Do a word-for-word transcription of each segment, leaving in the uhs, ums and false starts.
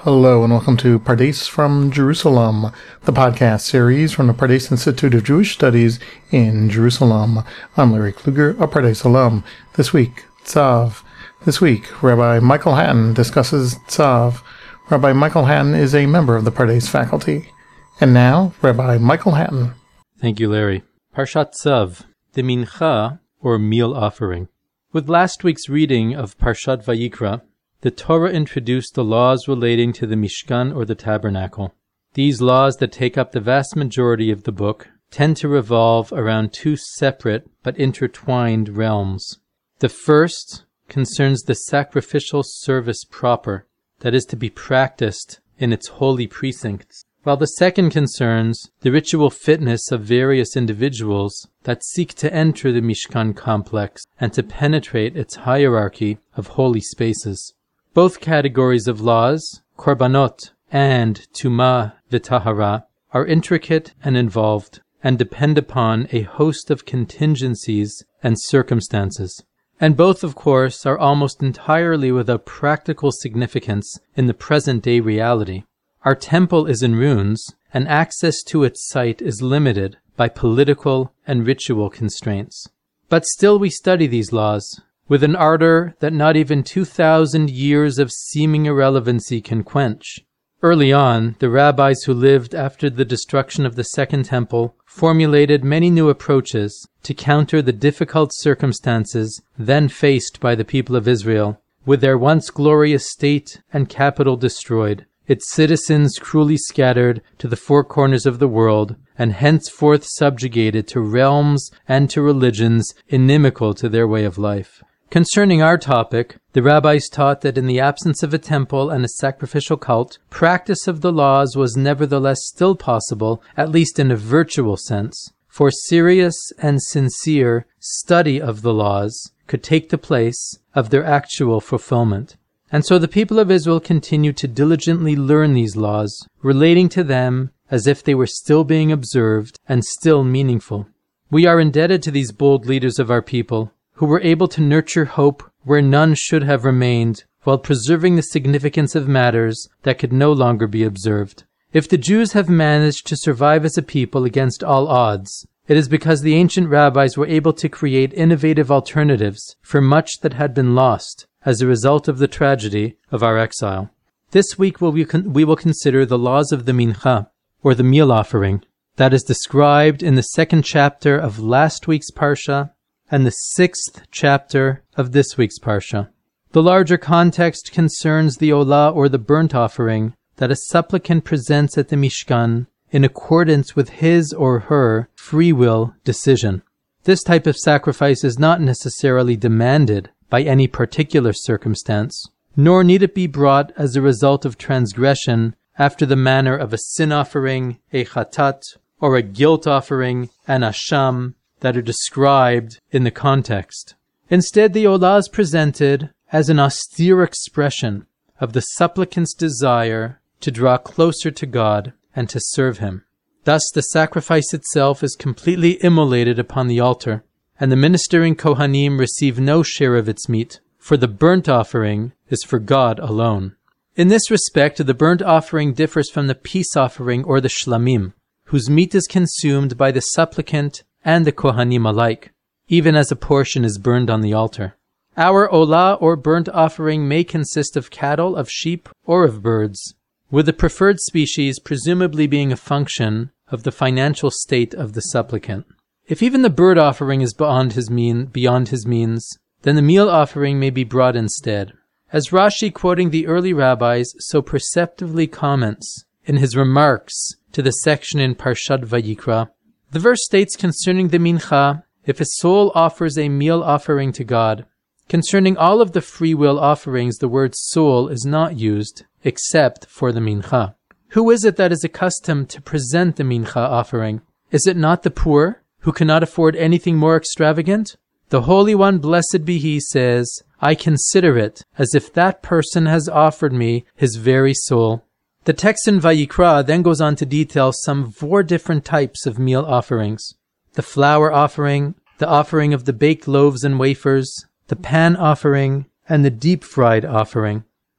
Hello and welcome to Pardes from Jerusalem, the podcast series from the Pardes Institute of Jewish Studies in Jerusalem. I'm Larry Kluger, a Pardes alum. This week, Tzav. This week, Rabbi Michael Hatton discusses Tzav. Rabbi Michael Hatton is a member of the Pardes faculty. And now, Rabbi Michael Hatton. Thank you, Larry. Parshat Tzav, the Mincha, or meal offering. With last week's reading of Parshat Vayikra, the Torah introduced the laws relating to the Mishkan or the tabernacle. These laws that take up the vast majority of the book tend to revolve around two separate but intertwined realms. The first concerns the sacrificial service proper that is to be practiced in its holy precincts, while the second concerns the ritual fitness of various individuals that seek to enter the Mishkan complex and to penetrate its hierarchy of holy spaces. Both categories of laws, korbanot and tumah v'tahara, are intricate and involved and depend upon a host of contingencies and circumstances. And both, of course, are almost entirely without practical significance in the present-day reality. Our temple is in ruins, and access to its site is limited by political and ritual constraints. But still we study these laws with an ardor that not even two thousand years of seeming irrelevancy can quench. Early on, the rabbis who lived after the destruction of the Second Temple formulated many new approaches to counter the difficult circumstances then faced by the people of Israel, with their once glorious state and capital destroyed, its citizens cruelly scattered to the four corners of the world, and henceforth subjugated to realms and to religions inimical to their way of life. Concerning our topic, the rabbis taught that in the absence of a temple and a sacrificial cult, practice of the laws was nevertheless still possible, at least in a virtual sense, for serious and sincere study of the laws could take the place of their actual fulfillment. And so the people of Israel continued to diligently learn these laws, relating to them as if they were still being observed and still meaningful. We are indebted to these bold leaders of our people, who were able to nurture hope where none should have remained, while preserving the significance of matters that could no longer be observed. If the Jews have managed to survive as a people against all odds, it is because the ancient rabbis were able to create innovative alternatives for much that had been lost as a result of the tragedy of our exile. This week we will consider the laws of the Mincha, or the meal offering, that is described in the second chapter of last week's Parsha and the sixth chapter of this week's Parsha. The larger context concerns the Olah, or the burnt offering, that a supplicant presents at the Mishkan in accordance with his or her free will decision. This type of sacrifice is not necessarily demanded by any particular circumstance, nor need it be brought as a result of transgression after the manner of a sin offering, a chatat, or a guilt offering, an asham, that are described in the context. Instead, the Olah is presented as an austere expression of the supplicant's desire to draw closer to God and to serve Him. Thus, the sacrifice itself is completely immolated upon the altar, and the ministering Kohanim receive no share of its meat, for the burnt offering is for God alone. In this respect, the burnt offering differs from the peace offering or the shlamim, whose meat is consumed by the supplicant and the Kohanim alike, even as a portion is burned on the altar. Our Olah, or burnt offering, may consist of cattle, of sheep, or of birds, with the preferred species presumably being a function of the financial state of the supplicant. If even the bird offering is beyond his mean, beyond his means, then the meal offering may be brought instead. As Rashi, quoting the early rabbis, so perceptively comments in his remarks to the section in Parshat Vayikra, the verse states concerning the Mincha, if a soul offers a meal offering to God. Concerning all of the free will offerings, the word soul is not used, except for the Mincha. Who is it that is accustomed to present the Mincha offering? Is it not the poor, who cannot afford anything more extravagant? The Holy One, blessed be He, says, I consider it as if that person has offered me his very soul. The text in Vayikra then goes on to detail some four different types of meal offerings: the flour offering, the offering of the baked loaves and wafers, the pan offering, and the deep-fried offering.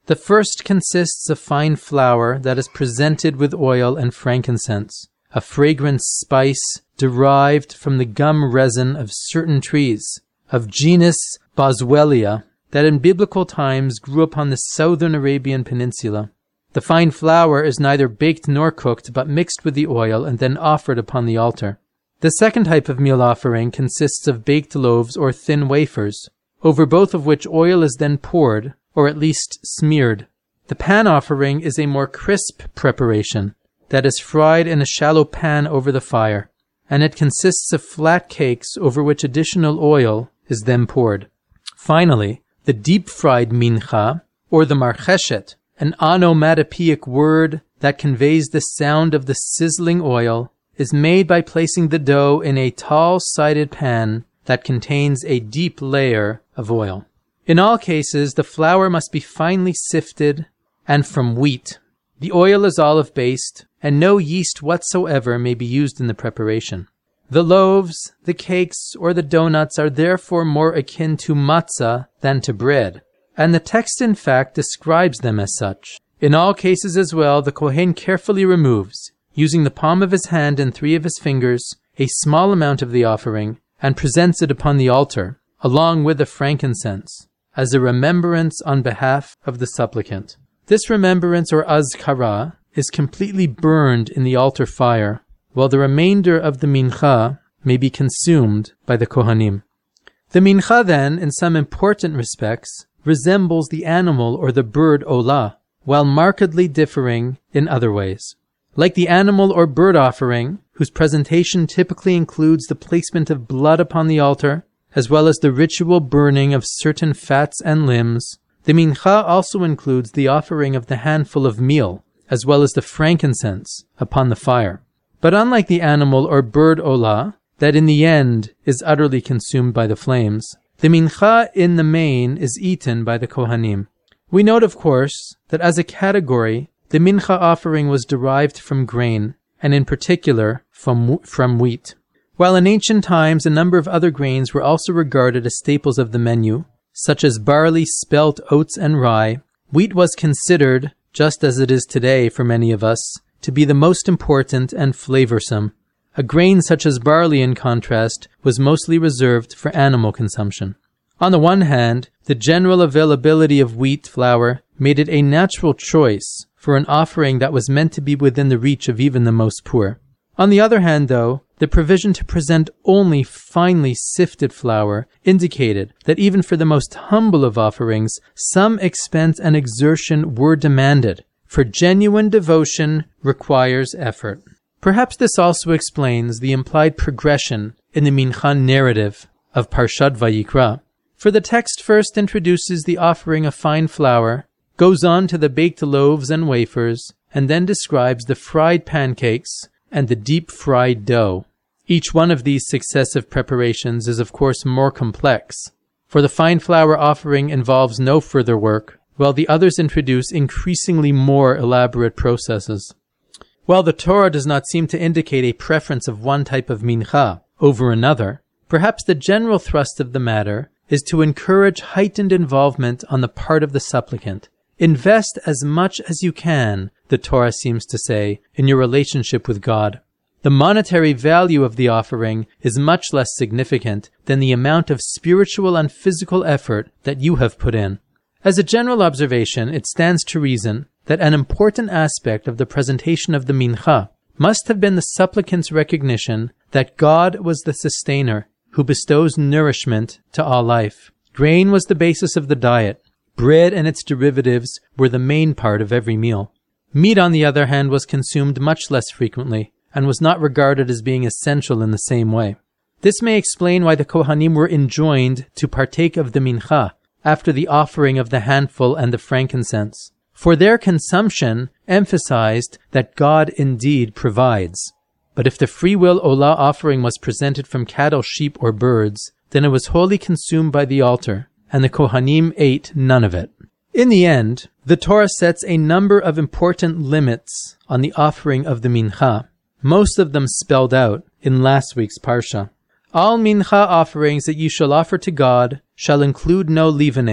The first consists of fine flour that is presented with oil and frankincense, a fragrant spice derived from the gum resin of certain trees, of genus Boswellia, that in biblical times grew upon the southern Arabian peninsula. The fine flour is neither baked nor cooked, but mixed with the oil and then offered upon the altar. The second type of meal offering consists of baked loaves or thin wafers, over both of which oil is then poured, or at least smeared. The pan offering is a more crisp preparation that is fried in a shallow pan over the fire, and it consists of flat cakes over which additional oil is then poured. Finally, the deep-fried mincha, or the marcheshet, an onomatopoeic word that conveys the sound of the sizzling oil, is made by placing the dough in a tall-sided pan that contains a deep layer of oil. In all cases, the flour must be finely sifted and from wheat. The oil is olive-based, and no yeast whatsoever may be used in the preparation. The loaves, the cakes, or the donuts are therefore more akin to matzah than to bread, and the text in fact describes them as such. In all cases as well, the Kohen carefully removes, using the palm of his hand and three of his fingers, a small amount of the offering, and presents it upon the altar, along with the frankincense, as a remembrance on behalf of the supplicant. This remembrance, or azkara, is completely burned in the altar fire, while the remainder of the mincha may be consumed by the Kohanim. The mincha then, in some important respects, resembles the animal or the bird olah, while markedly differing in other ways. Like the animal or bird offering, whose presentation typically includes the placement of blood upon the altar, as well as the ritual burning of certain fats and limbs, the mincha also includes the offering of the handful of meal, as well as the frankincense upon the fire. But unlike the animal or bird olah, that in the end is utterly consumed by the flames, the mincha in the main is eaten by the Kohanim. We note, of course, that as a category, the mincha offering was derived from grain, and in particular from, from wheat. While in ancient times a number of other grains were also regarded as staples of the menu, such as barley, spelt, oats, and rye, wheat was considered, just as it is today for many of us, to be the most important and flavorsome. A grain such as barley, in contrast, was mostly reserved for animal consumption. On the one hand, the general availability of wheat flour made it a natural choice for an offering that was meant to be within the reach of even the most poor. On the other hand, though, the provision to present only finely sifted flour indicated that even for the most humble of offerings, some expense and exertion were demanded, for genuine devotion requires effort. Perhaps this also explains the implied progression in the mincha narrative of Parshat Vayikra. For the text first introduces the offering of fine flour, goes on to the baked loaves and wafers, and then describes the fried pancakes and the deep-fried dough. Each one of these successive preparations is of course more complex, for the fine flour offering involves no further work, while the others introduce increasingly more elaborate processes. While the Torah does not seem to indicate a preference of one type of mincha over another, perhaps the general thrust of the matter is to encourage heightened involvement on the part of the supplicant. Invest as much as you can, the Torah seems to say, in your relationship with God. The monetary value of the offering is much less significant than the amount of spiritual and physical effort that you have put in. As a general observation, it stands to reason that an important aspect of the presentation of the mincha must have been the supplicant's recognition that God was the sustainer who bestows nourishment to all life. Grain was the basis of the diet. Bread and its derivatives were the main part of every meal. Meat, on the other hand, was consumed much less frequently and was not regarded as being essential in the same way. This may explain why the Kohanim were enjoined to partake of the mincha after the offering of the handful and the frankincense, for their consumption emphasized that God indeed provides. But if the free will olah offering was presented from cattle, sheep, or birds, then it was wholly consumed by the altar, and the Kohanim ate none of it. In the end, the Torah sets a number of important limits on the offering of the mincha, most of them spelled out in last week's parsha. All mincha offerings that you shall offer to God shall include no leavening,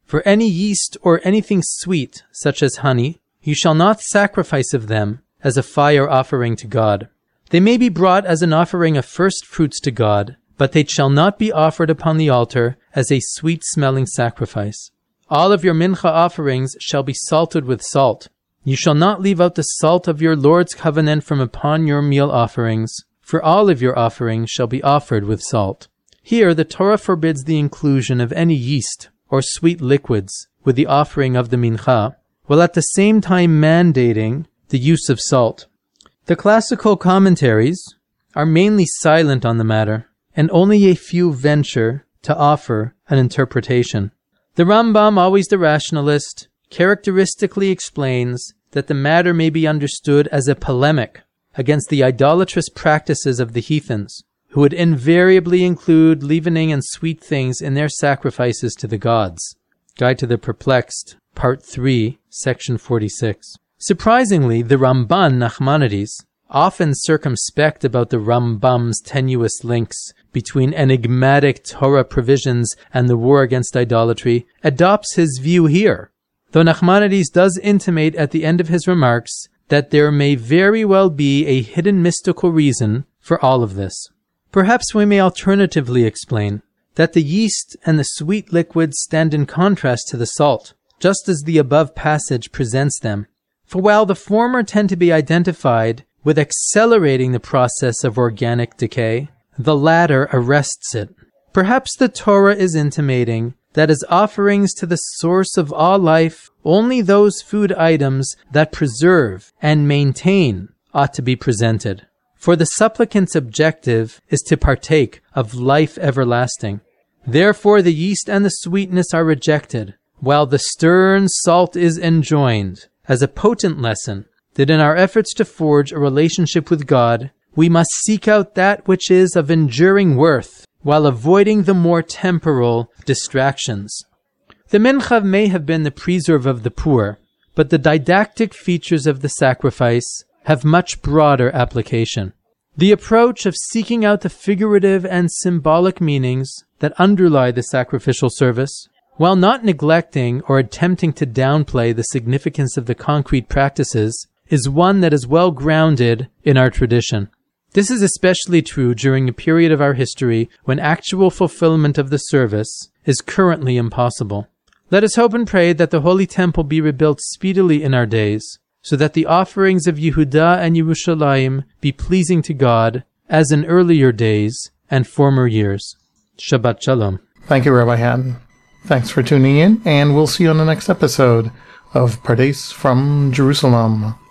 For any yeast or anything sweet, such as honey, you shall not sacrifice of them as a fire offering to God. They may be brought as an offering of first fruits to God, but they shall not be offered upon the altar as a sweet-smelling sacrifice. All of your mincha offerings shall be salted with salt. You shall not leave out the salt of your Lord's covenant from upon your meal offerings, for all of your offerings shall be offered with salt. Here the Torah forbids the inclusion of any yeast or sweet liquids with the offering of the mincha, while at the same time mandating the use of salt. The classical commentaries are mainly silent on the matter, and only a few venture to offer an interpretation. The Rambam, always the rationalist, characteristically explains that the matter may be understood as a polemic against the idolatrous practices of the heathens, who would invariably include leavening and sweet things in their sacrifices to the gods. Guide to the Perplexed, Part three, Section forty-six. Surprisingly, the Ramban Nachmanides, often circumspect about the Rambam's tenuous links between enigmatic Torah provisions and the war against idolatry, adopts his view here, though Nachmanides does intimate at the end of his remarks that there may very well be a hidden mystical reason for all of this. Perhaps we may alternatively explain that the yeast and the sweet liquids stand in contrast to the salt, just as the above passage presents them. For while the former tend to be identified with accelerating the process of organic decay, the latter arrests it. Perhaps the Torah is intimating that as offerings to the source of all life, only those food items that preserve and maintain ought to be presented. For the supplicant's objective is to partake of life everlasting. Therefore the yeast and the sweetness are rejected, while the stern salt is enjoined, as a potent lesson that in our efforts to forge a relationship with God, we must seek out that which is of enduring worth, while avoiding the more temporal distractions. The mincha may have been the preserve of the poor, but the didactic features of the sacrifice have much broader application. The approach of seeking out the figurative and symbolic meanings that underlie the sacrificial service, while not neglecting or attempting to downplay the significance of the concrete practices, is one that is well grounded in our tradition. This is especially true during a period of our history when actual fulfillment of the service is currently impossible. Let us hope and pray that the Holy Temple be rebuilt speedily in our days, so that the offerings of Yehuda and Yerushalayim be pleasing to God, as in earlier days and former years. Shabbat Shalom. Thank you, Rabbi Hatton. Thanks for tuning in, and we'll see you on the next episode of Pardes from Jerusalem.